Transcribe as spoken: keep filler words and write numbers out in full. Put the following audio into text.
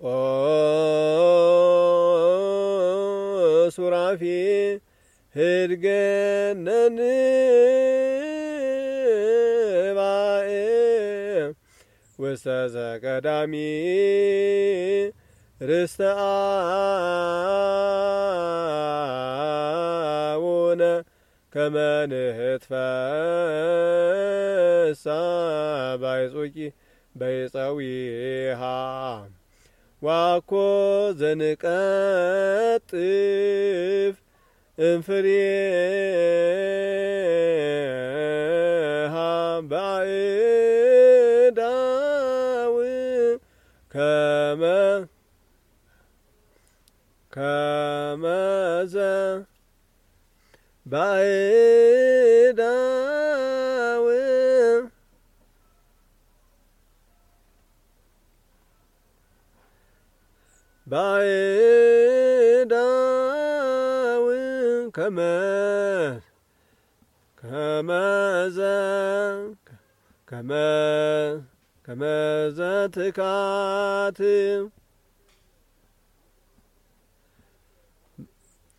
ኦ ሱራፊ ህድገነን ባኤ ውስተ ዘቀዳሚ ርስተ አቡነ ከመ ንሕትፈሳ ባይጾቂ በይጸዊሃ ዋኮ ዘንቀጥፍ እንፍሬሃ ባዕዳው ከመ ከመዘ ባዕዳው ባዕዳው ከመ ከመዘ ከመ ከመዘ ትካት